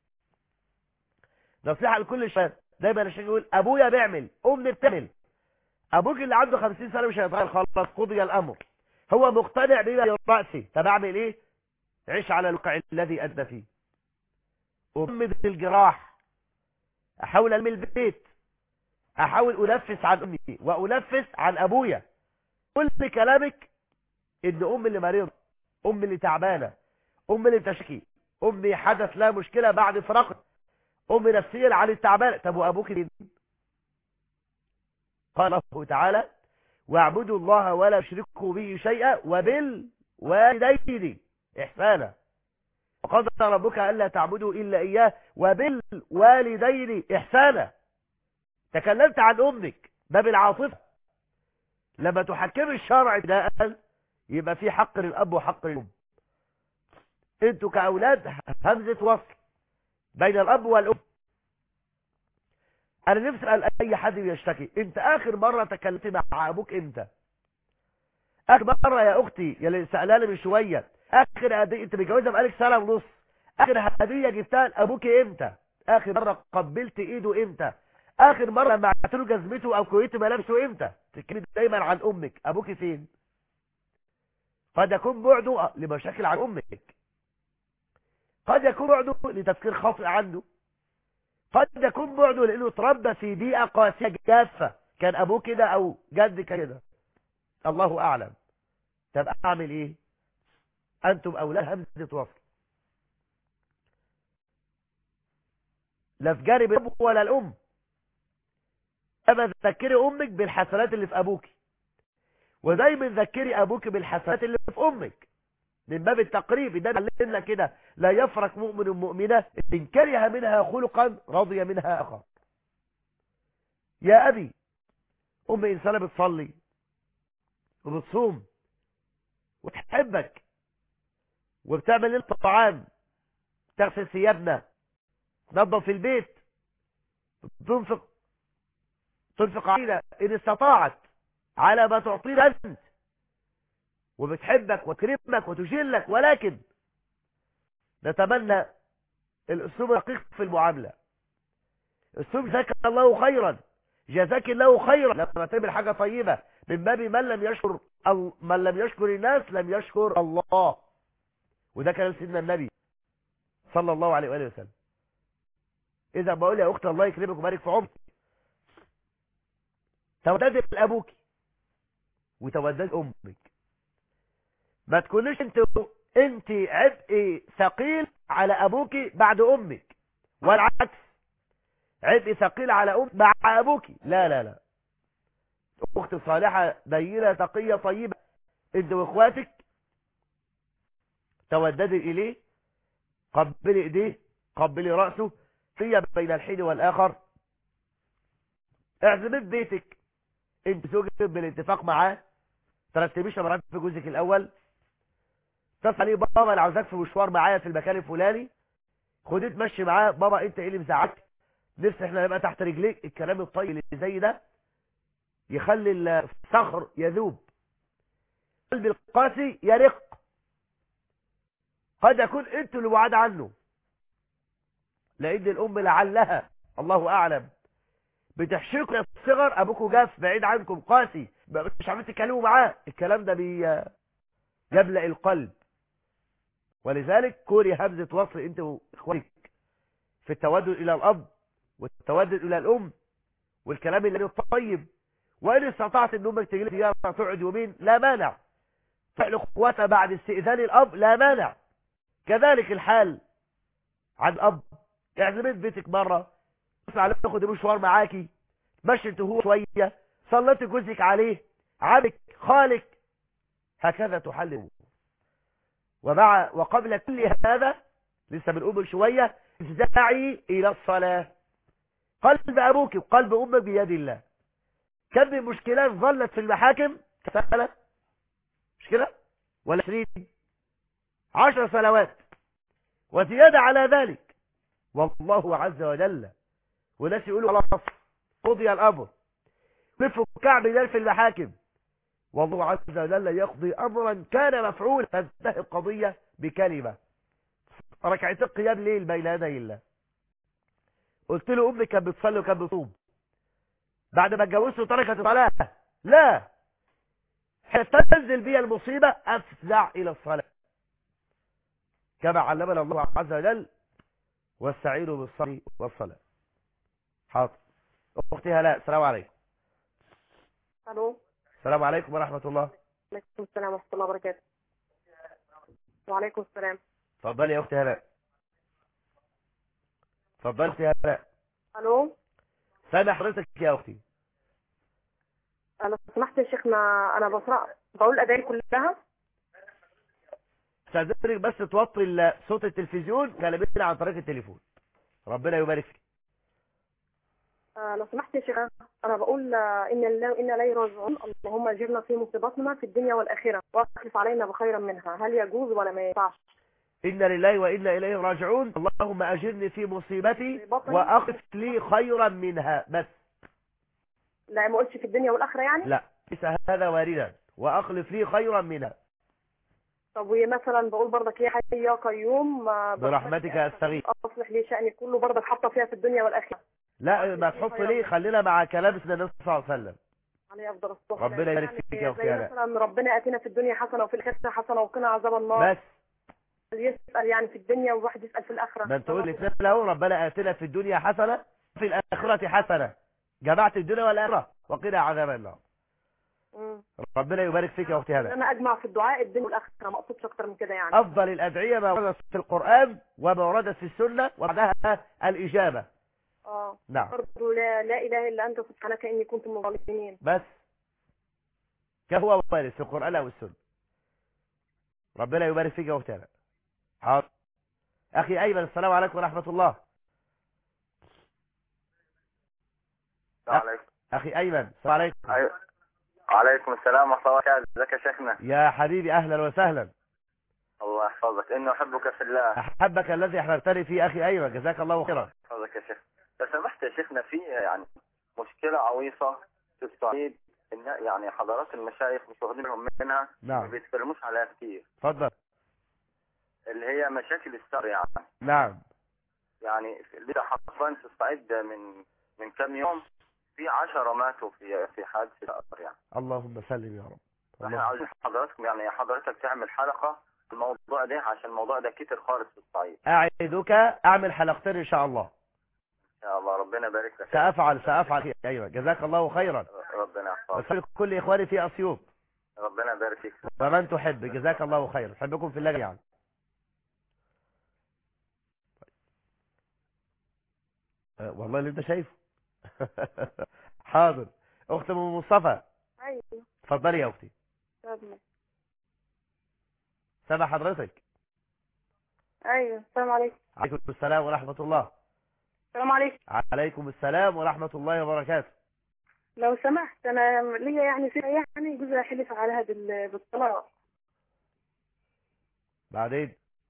نصيحه لكل الشباب. دايما الشيخ يقول ابويا بيعمل، امي بتعمل. ابوك اللي عنده خمسين سنه مش هيتغير خالص، قضي الامر. هو مقتنع بما براسي، طب اعمل ايه؟ عيش على الواقع الذي ادى فيه. امي الجراح، احاول انمي البيت، احاول انفس عن امي وانفس عن ابويا. قلت كلامك ان امي اللي مريضه، امي اللي تعبانه، امي اللي بتشكي، امي حدث لها مشكله بعد فراقك، امي نفسيا عن التعبانه. طب وابوك مين؟ قال الله تعالى واعبدوا الله ولا تشركوا به شيئا وبالوالدين احسانا وقضى ربك الا تعبدوا الا اياه وبالوالدين احسانا. تكلمت عن امك باب العاطفه. لما تحكم الشرع ده يبقى في حق للاب وحق للام. انتوا كاولاد همزه وصل بين الاب والام. انا نفسي اسال اي حد بيشتكي، انت اخر مره تكلمت مع ابوك امتى؟ اخر مره يا اختي يا اللي سالاني من شويه، اخر هديه انت متجوزه بقالك سنه ونص، اخر هديه جبتها لابوك امتى؟ اخر مره قبلت ايده امتى؟ اخر مره بعت له جزمته او كويت ملابسه امتى؟ تتكلم دايما عن امك. ابوك فين؟ قد يكون بعده لمشاكل عن امك، قد يكون بعده لتفكير خاطئ عنده، قد يكون بعده لانه اتربى في بيئه قاسيه جافه، كان ابوه كده او جد كده، الله اعلم. طب اعمل ايه؟ انتم اولاد همزه وصل، لا في جانب الاب ولا الام. اما تذكري امك بالحسنات اللي في ابوك، ودايما ذكري ابوك بالحسنات اللي في امك، من باب التقريب. ده علمنا كده لا يفرق مؤمن مؤمنه ان كره منها خلقا رضي منها اخر. يا ابي، ام انسانه بتصلي وبتصوم وتحبك وبتعمل لنا الطعام، تغسل ثيابنا، تنظف البيت، تنفق تنفق علينا ان استطاعت على ما تعطينا انت، وبتحبك وتكرمك وتجلك، ولكن نتمنى الاسلوب الدقيق في المعامله. اسلوب جزاك الله خيرا، جزاك الله خيرا لما تعمل حاجه طيبه، من باب من لم يشكر من لم يشكر الناس لم يشكر الله. وده كان سيدنا النبي صلى الله عليه واله وسلم. اذا بقول يا اختي الله يكرمك ويبارك في عمرك، توددي لابوك وتوددي امك، ما تكونيش انت انت عبء ثقيل على ابوك بعد امك، والعكس. عبء ثقيل على أم مع أبوك. لا لا لا، أخت صالحة دينة تقية طيبة، أنت وإخواتك توددي إليه، قبلي إيديه، قبلي رأسه، هي بين الحين والآخر. اعزمي في بيتك، انت زوجك بالاتفاق معاه، ترتبيش مرات في جوزك الأول، تصل عليه بابا انا عاوزاك في مشوار معايا في المكان الفلاني، خديه تمشي معاه، بابا انت ايه اللي مزعلك، نفسي احنا نبقى تحت رجليك. الكلام الطيب اللي زي ده يخلي الصخر يذوب، قلب القاسي يرق. قد يكون انتوا اللي بعاد عنه، لان الام لعلها الله اعلم بتحشيكوا يا الصغر، ابوكوا جاف بعيد عنكم قاسي مش عارفين تتكلموا معاه، الكلام ده بي يبلع القلب. ولذلك كوري همزه وصل انت واخواتك في التودد الى الاب والتودد الى الام والكلام اللي الطيب. وان استطعت ان امك تجي زياره تقعد يومين لا مانع، فعل اخواتها بعد استئذان الاب لا مانع. كذلك الحال عن الاب، اعزمت بيتك مره، على تاخد مشوار معاكي، مشي انت هو شويه، صليت جوزك عليه، عمك خالك، هكذا تحلل. ومع وقبل كل هذا لسه بنقول من شويه افزعي الى الصلاه. قلب ابوك وقلب امك بيد الله. كم من مشكلات ظلت في المحاكم سنه مش كده ولا عشرين عشر سنوات وزياده على ذلك، والله عز وجل وناس يقولوا خلاص قضي الامر، لفوا كعب نار في المحاكم، والله عز وجل يقضي امرا كان مفعولا، تنتهي القضيه بكلمه ركعتين قيام ليل بين يدي الله. قلت له امك كانت بتصلي وكانت بتصوم، بعد ما اتجوزته تركت الصلاه، لا، تنزل بي المصيبه افزع الى الصلاه كما علمنا الله عز وجل، واستعينوا بالصبر والصلاه. حاضر. اختي هلاء، السلام عليكم. الو. السلام عليكم ورحمه الله. وعليكم السلام ورحمه الله وبركاته. وعليكم السلام. اتفضلي يا اختي هلاء. اتفضلي يا هلاء. الو. سامع حضرتك يا اختي. لو سمحت يا شيخنا، انا بقرا بقول الادعيه كلها. استاذنك بس توطي صوت التلفزيون، كلمتنا عن طريق التليفون، ربنا يبارك فيك. آه لو سمحت يا شيخنا، انا بقول آه ان الله وانا اليه راجعون، اللهم اجرنا في مصيبتنا في الدنيا والاخره واخلف علينا بخيرا منها. هل يجوز ولا ما ينفعش؟ إن لله وإنا إليه راجعون، اللهم أجرني في مصيبتي وأخلف لي خيرا منها. بس لا، ما قلتش في الدنيا والآخرة يعني؟ لا، ليس هذا واردا، وأخلف لي خيرا منها. طب ومثلا بقول برضك يا حي يا قيوم برحمتك أستغيث أصلح لي شأني كله، برضك حاطة فيها في الدنيا والآخرة. لا، ما تحط ليه، خلينا مع كلام سيدنا النبي صلى الله عليه وسلم عليه أفضل الصلاة. ربنا يبارك فيك يا أختي هلاء. مثلا ربنا آتنا في الدنيا حسنة وفي الآخرة حسنة وقنا عذاب النار. بس يسأل يعني في الدنيا وواحد يسأل في الآخرة. ما انت تقول الاثنين له، ربنا آتنا في الدنيا حسنة في الآخرة حسنة، جمعت الدنيا والآخرة وقنا عذاب النار. ربنا يبارك فيك يا اختي هلا. انا اجمع في الدعاء الدنيا والاخره، ما اقصدش اكتر من كده يعني. افضل الادعيه ما وردت في القران وما وردت في السنه وبعدها الاجابه. اه نعم. برضه لا, لا اله الا انت سبحانك اني كنت من الظالمين. بس كهو وارد في القران او السنه. ربنا يبارك فيك يا اختي هلا. حاضر. اخي ايمن، السلام عليكم ورحمه الله. السلام عليكم. اخي ايمن، السلام عليكم. أيوة. وعليكم السلام ورحمة الله وبركاته. ازيك يا شيخنا؟ يا حبيبي اهلا وسهلا. الله يحفظك، انه احبك في الله. احبك الذي احببتني فيه اخي ايمن، جزاك الله خيرا. يحفظك يا شيخ. لو سمحت يا شيخنا، في يعني مشكلة عويصة في الصعيد، ان يعني حضرات المشايخ مش واخدين لهم منها. نعم. ما بيتكلموش عليها كتير. اتفضل. اللي هي مشاكل السر يعني. نعم. يعني لسه حصلت في الصعيد من من كم يوم، في عشرة ماتوا في في حادث القطر يعني. اللهم سلم يا رب. احنا عاوزين حضراتكم يعني حضرتك تعمل حلقة في الموضوع ده، عشان الموضوع ده كتير خالص في الصعيد. اعدك اعمل حلقتين ان شاء الله. ان شاء الله، ربنا يبارك لك. سافعل سافعل ايوه، جزاك الله خيرا. ربنا يحفظك. وسلم كل اخواني في اسيوط. ربنا يبارك فيك. ومن تحب، جزاك الله خيرا. احبكم في الله يعني. أه والله اللي انت شايفه. حاضر. اخت ام مصطفى. ايوه. اتفضلي يا اختي. طب سامع حضرتك. ايوه. السلام عليكم. عليكم السلام ورحمة الله. السلام عليكم. عليكم السلام ورحمة الله وبركاته. لو سمحت انا ليا يعني سيره يعني جوزها حلف عليها بال- بالطلاق. بعدين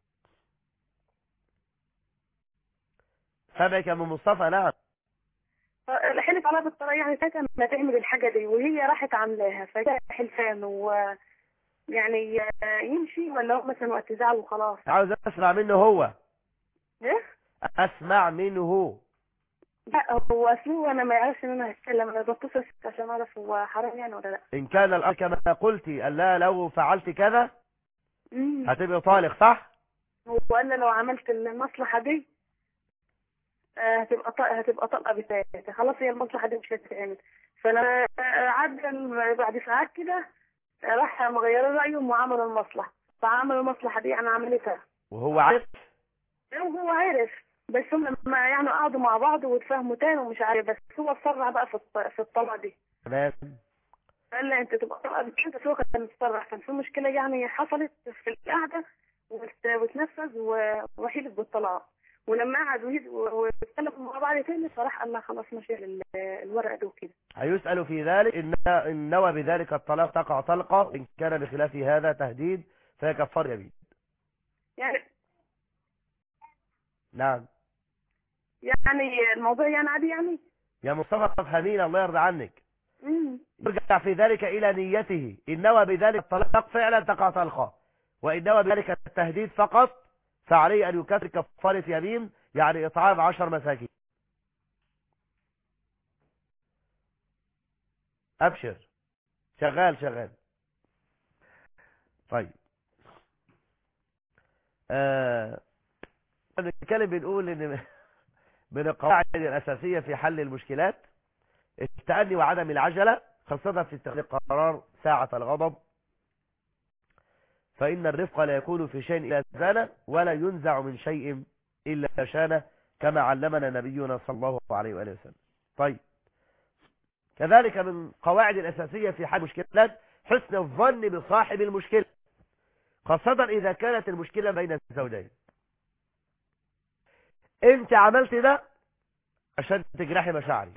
سامعك يا ام مصطفى. نعم. حلف عليها بالطلاق يعني ساعتها ما تعمل الحاجه دي وهي راحت عاملاها فجاء حلفان ويعني يمشي ولا هو مثلا وقت زعل وخلاص. عاوز اسمع منه هو. ايه؟ اسمع منه هو. لا هو اصله انا ما يعرفش ان انا هتكلم، انا بتصل عشان اعرف هو حرام يعني ولا لا. ان كان الامر كما قلتي الا لو فعلت كذا امم هتبقى طالق صح؟ هو قال لي لو عملت المصلحه دي آه، هتبقى ط- هتبقى طلقه بتاعتي خلاص، هي المصلحه دي مش هتتعمل. فانا عدل بعد ساعات كده راح مغير رايهم وعملوا المصلحه، فعملوا المصلحه دي انا عملتها وهو عارف. وهو عارف، بس هم لما يعني قعدوا مع بعض واتفاهموا تاني ومش عارف، بس هو اتسرع بقى في الط- في الطلقه دي. تمام. قال لي انت تبقى طلقه بتاعتي، بس هو كان متسرع، كان في مشكله يعني حصلت في القعده وت- وتنفذ و- وحيلت بالطلاق. ولما قعدوا يد- و- واتكلموا مع بعض تاني فراح قال لها خلاص ماشي ال- الورقه دي وكده. هيسأل في ذلك إن إن نوى بذلك الطلاق تقع طلقة، إن كان بخلاف هذا تهديد فهي كفار يمين. يعني نعم. يعني الموضوع يعني عادي يعني. يا مصطفى افهمين الله يرضى عنك. امم يرجع في ذلك إلى نيته. إن نوى بذلك الطلاق فعلا تقع طلقة، وإن نوى بذلك التهديد فقط فعليه أن يكفر كفارة يمين، يعني إطعام عشر مساكين. أبشر. شغال شغال. طيب. آه... بنتكلم بنقول إن من القواعد الأساسية في حل المشكلات التأني وعدم العجلة، خاصة في اتخاذ القرار ساعة الغضب، فإن الرفق لا يكون في شيء إلا زانه، ولا ينزع من شيء إلا شانه، كما علمنا نبينا صلى الله عليه وآله وسلم. طيب، كذلك من قواعد الأساسية في حل المشكلات حسن الظن بصاحب المشكلة، خاصة إذا كانت المشكلة بين الزوجين. انت عملت ده عشان تجرحي مشاعري،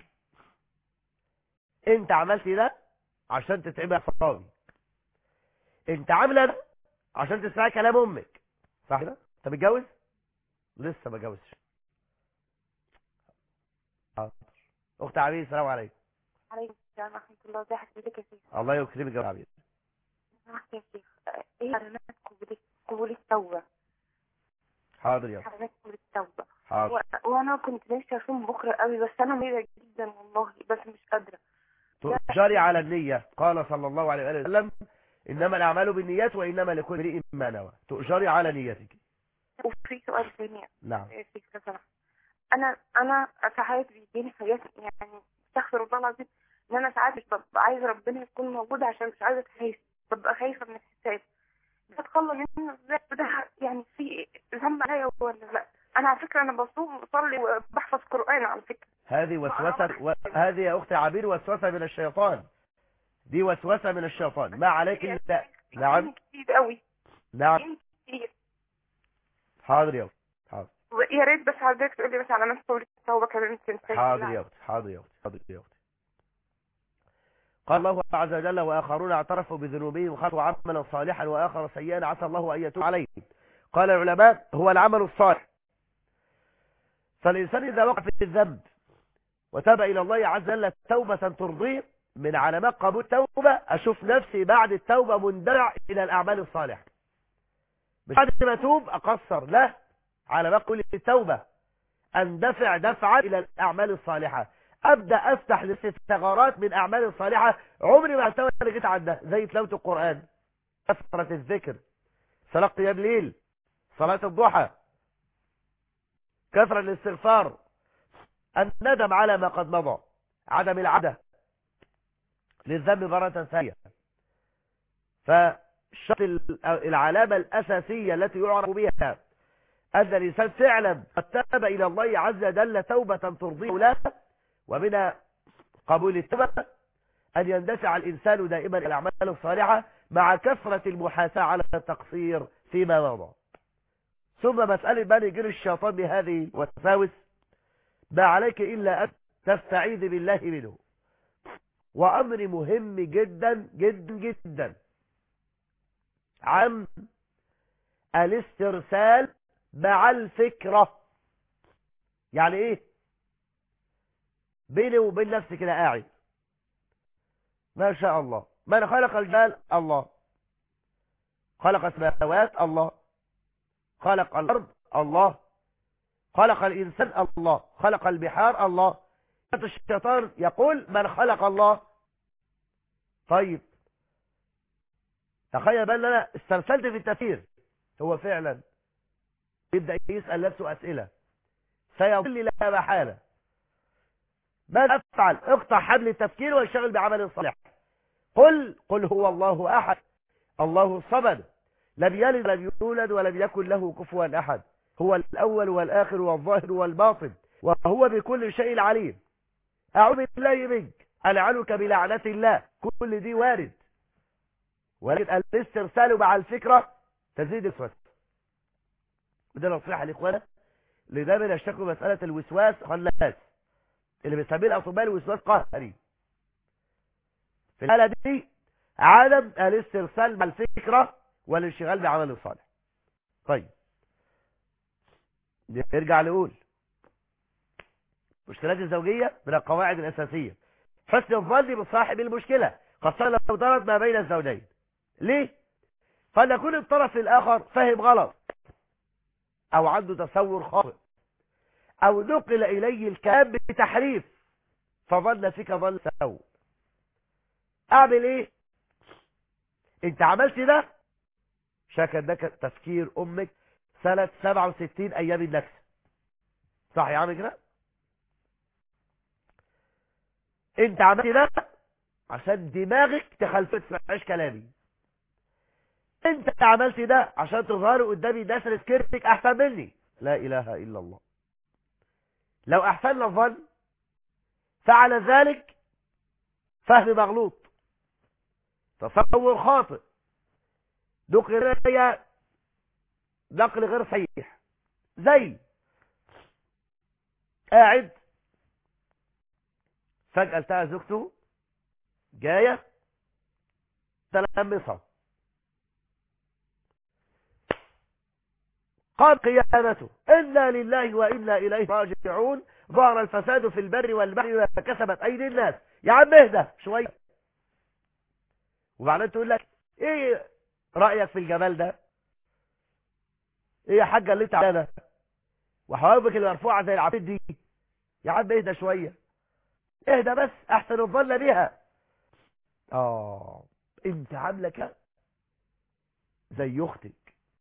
انت عملت ده عشان تتعبي اعصابي، انت عامله ده عشان تسمعي كلام امك، صح كده؟ انت متجوز؟ لسه ما اتجوزتش. حاضر. اخت عبيد السلام عليكم. عليكم السلام ورحمة الله. ازي حضرتك يا شيخ؟ الله يكرمك يا عبيد. سمحت يا شيخ، ايه علامات قبول قبول التوبة؟ حاضر يا أخي. علامات قبول التوبة. حاضر. و... وانا كنت نفسي اصوم بكره قوي، بس انا مريضة جدا والله، بس مش قادرة. تؤجري على النية، قال صلى الله عليه وآله وسلم إنما الأعمال بالنيات وإنما لكل امرئ ما نوى. تؤجري على نيتك. وفي سؤال ثاني نعم. يا شيخ لو سمحت. انا انا ساعات بيجيني حاجات يعني استغفر الله العظيم، ان انا ساعات مش ببقى عايزه ربنا يكون موجود عشان مش عايزه اتحاسب، ببقى خايفه من الحساب. بتخلى منه ازاي؟ ده يعني في ذنب عليا ولا لا؟ انا على فكره انا بصوم وبصلي وبحفظ قران على فكره. هذه وسوسة و... هذه يا أختي عبير وسوسة من الشيطان. دي وسوسة من الشيطان، ما عليك إلا. نعم. كتير قوي. نعم. كتير. حاضر يا أختي. حاضر. يا ريت بس حضرتك تقول لي بس على نفس قبول التوبه كمان. حاضر يا أختي. حاضر يا أختي. حاضر يا أختي. قال الله عز وجل وآخرون اعترفوا بذنوبهم وخلقوا عملا صالحا وآخر سيئا عسى الله أن يتوب عليهم. قال العلماء هو العمل الصالح. فالإنسان إذا وقع في الذنب وتاب إلى الله عز وجل توبة ترضيه، من علامات قبول التوبة أشوف نفسي بعد التوبة مندفع إلى الأعمال الصالحة، مش بعد ما أتوب أقصر، لا، علامات قبول التوبة أندفع دفعا إلى الأعمال الصالحة، أبدأ أفتح لسه ثغرات من أعمال صالحة عمري ما التوبة اللي جيت عندها، زي تلاوة القرآن، كثرة الذكر، صلاة قيام الليل، صلاة الضحى، كثرة الاستغفار، الندم على ما قد مضى، عدم العادة للذنب مرة ثانية. فالشرط العلامة الأساسية التي يعرف بها أن الإنسان فعلا قد تاب إلى الله عز وجل توبة ترضيه له، ومن قبول التوبة أن يندفع الإنسان دائما إلى الأعمال الصالحة مع كثرة المحاساة على التقصير فيما مضى. ثم مسألة ما يجير الشيطان بهذه الوساوس، ما عليك إلا أن تستعيذ بالله منه. وأمر مهم جدا جدا جدا عن الاسترسال مع الفكرة. يعني ايه؟ بيني وبين نفسي كده قاعد، ما شاء الله، من خلق الجبال؟ الله. خلق السماوات؟ الله. خلق الأرض؟ الله. خلق الإنسان؟ الله. خلق البحار؟ الله. الشيطان يقول من خلق الله. طيب تخيل بقى ان انا استرسلت في التفكير، هو فعلا يبدأ يسأل نفسه أسئلة سيضل لا محالة. ماذا أفعل؟ اقطع حبل التفكير واشتغل بعمل صالح. قل قل هو الله أحد الله الصمد لم يلد ولم يولد ولم يكن له كفوا أحد، هو الأول والآخر والظاهر والباطن وهو بكل شيء عليم. أعوذ بالله منك، ألعنك بلعنة الله. كل دي وارد، ولكن الاسترسال مع الفكرة تزيد الوسواس. وده نصيحة لإخوانا اللي دايما يشتكوا مسألة الوسواس خناس، اللي بيسميه الأطباء الوسواس قهري. في الحالة دي عدم الاسترسال مع الفكرة والانشغال بعمل الصالح. طيب نرجع نقول مشكلات الزوجية من القواعد الأساسية حسن الظن بصاحب المشكلة، خاصة لو دارت ما بين الزوجين. ليه؟ قد يكون الطرف الآخر فهم غلط، أو عنده تصور خاطئ، أو نقل إليه الكلام بتحريف فظن فيك ظن سوء. أعمل إيه؟ أنت عملت ده شاكا ده تفكير أمك سنة سبعة وستين أيام النكسة، صح يا عم كده؟ أنت عملت ده عشان دماغك تخلفت في عيش كلامي. انت عملت ده عشان تظهر قدامي ناس سكرتك احسن مني. لا اله الا الله. لو احسننا الظن فعل ذلك فهم مغلوط، تصور خاطئ، نقل نقل غير صحيح. زي قاعد فجأة التقى زوجته جاية تلمسها، قال قيامته إنا لله وإنا إليه راجعون، ظهر الفساد في البر والبحر وما كسبت أيدي الناس. يا عم اهدى شوية. وبعدين تقول لك ايه رأيك في الجمال ده؟ ايه يا حاجة اللي انت عملها وحوابك اللي مرفوعة زي العفيف دي؟ يا عم اهدى شوية، اهدى بس احسن الظن بها. اه انت عامله كده زي اختك،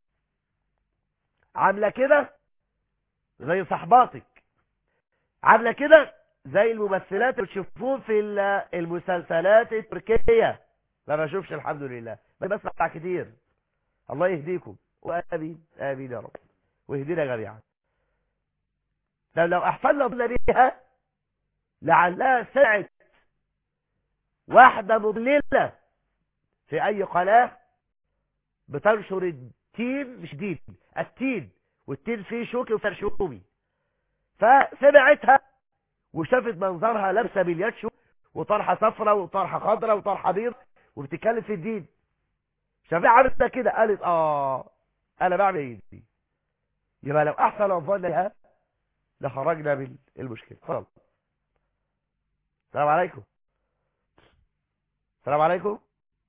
عامله كده زي صحباتك، عامله كده زي الممثلات اللي بتشوفوه في المسلسلات التركيه. ما بشوفش الحمد لله، بسمع كتير. الله يهديكم وامين امين يا رب ويهدينا جميعا. لو لو احسننا ظن بها لعلها سمعت واحده مضلله في اي قناه بتنشر التين، مش دين التين، والتين فيه شوكي وفرشومي، فسمعتها وشافت منظرها لابسه بالياتشو وطرحه صفراء وطرحه خضراء وطرحه بيض وبتتكلم في الدين، شافتها عملت كده قالت اه انا بعمل ايه دي. يبقى لو احسن الظن بها لخرجنا من المشكله. خلاص. السلام عليكم. السلام عليكم.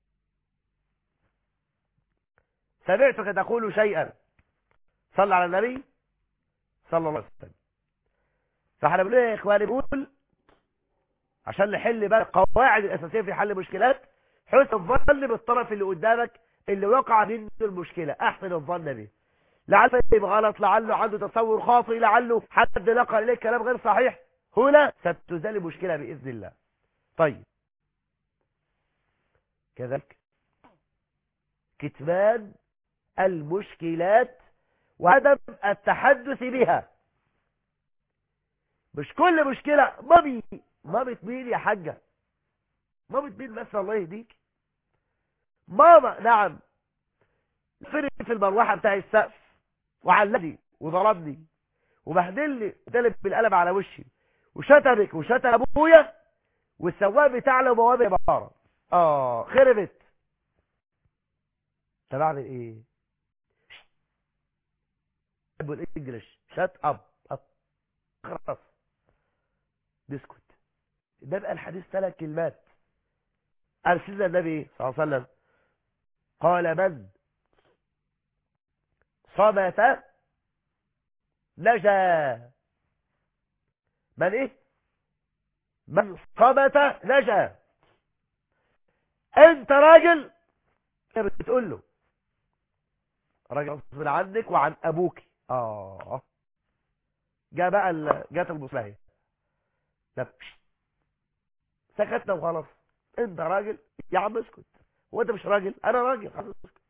سمعتك تقول شيئا. صلى على النبي صلى الله عليه وسلم. فاحنا بنقول يا اخواني، بنقول عشان نحل بقى القواعد الاساسيه في حل مشكلات، حسن الظن بالطرف اللي قدامك اللي وقع منه المشكله، احسن الظن به. لعله يبقى غلط، لعله عنده تصور خاطئ، لعله حد نقل اليك كلام غير صحيح، هنا ستزال المشكله باذن الله. طيب كذلك كتمان المشكلات وعدم التحدث بها. مش كل مشكلة مامي مامة مين يا حاجة؟ مامة مين بس الله يهديك؟ ماما نعم فرق في المروحة بتاع السقف وعلقني وضربني وبهدلني وقلب بالقلم على وشي وشتمك وشتم ابويا والسواق بتاعنا وبوابه عباره اه خربت. طب اعمل ايه؟ بالانجلش شات اب خلاص بسكت. ده بقى الحديث ثلاث كلمات. قال سيدنا النبي صلى الله عليه وسلم قال من صمت نجا. من ايه؟ من صمت نجا. انت راجل بتقول له راجل غصب عنك وعن ابوك. اه جاء بقى ال... جات المصلحه سكتنا وخلاص. انت راجل يا عم اسكت. هو انت مش راجل؟ انا راجل خلاص اسكت.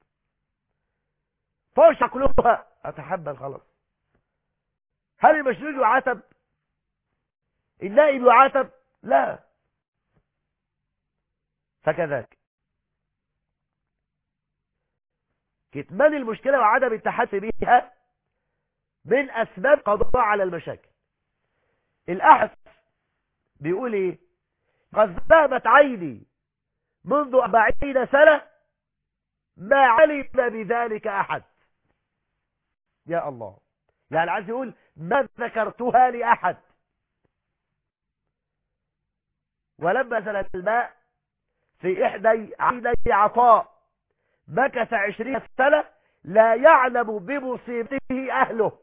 فوش كلها اتحمل خلاص. هل المشلول يعاتب؟ النائب يعاتب؟ لا. فكذلك كتمان المشكلة وعدم التحدث بها من أسباب قضاء على المشاكل. الأحد بيقول إيه؟ قد ذهبت عيني منذ أربعين سنة ما علم بذلك أحد. يا الله، يعني عايز يقول ما ذكرتها لأحد. ولما نزل الماء في إحدى عيني عطاء مكث عشرين سنة لا يعلم بمصيبته أهله.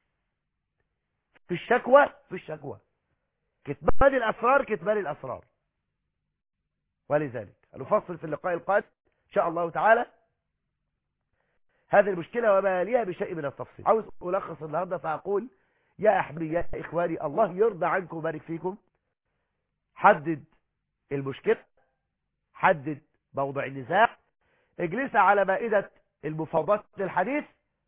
في الشكوى في الشكوى كتمان الأسرار كتمان الأسرار. ولذلك نفصل في اللقاء القادم إن شاء الله تعالى هذه المشكلة وما يليها بشيء من التفصيل. عاوز ألخص النهاردة فأقول يا أحبابي يا إخواني الله يرضى عنكم ويبارك فيكم. حدد المشكلة، حدد موضوع النزاع، اجلس على مائدة المفاوضات للحديث،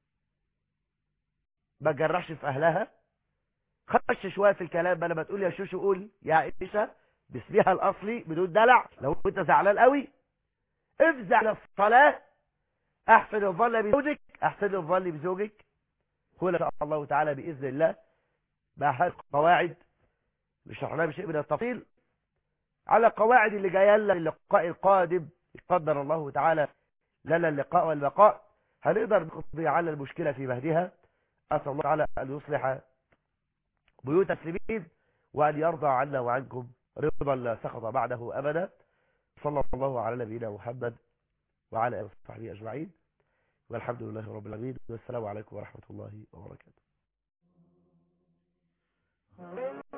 ما تجرحش في أهلها، خش شوية في الكلام. لما تقول يا شوشو قول يا عائشة باسمها الأصلي بدون دلع. لو انت زعلان قوي افزع للصلاة، احسن الظن بزوجك، احسن الظن بزوجك. هو ان شاء الله تعالى بإذن الله مع هذه القواعد اللي شرحناها بشيء من التفصيل على القواعد اللي جايه لنا اللقاء القادم يقدر الله تعالى لنا اللقاء والبقاء هنقدر نقضي على المشكلة في مهدها. أسأل الله تعالى أن يصلح بيوت المسلمين وأن يرضى عنا وعنكم رضا لا سخط بعده أبدا. صلى الله على نبينا محمد وعلى آله وصحبه أجمعين والحمد لله رب العالمين والسلام عليكم ورحمة الله وبركاته.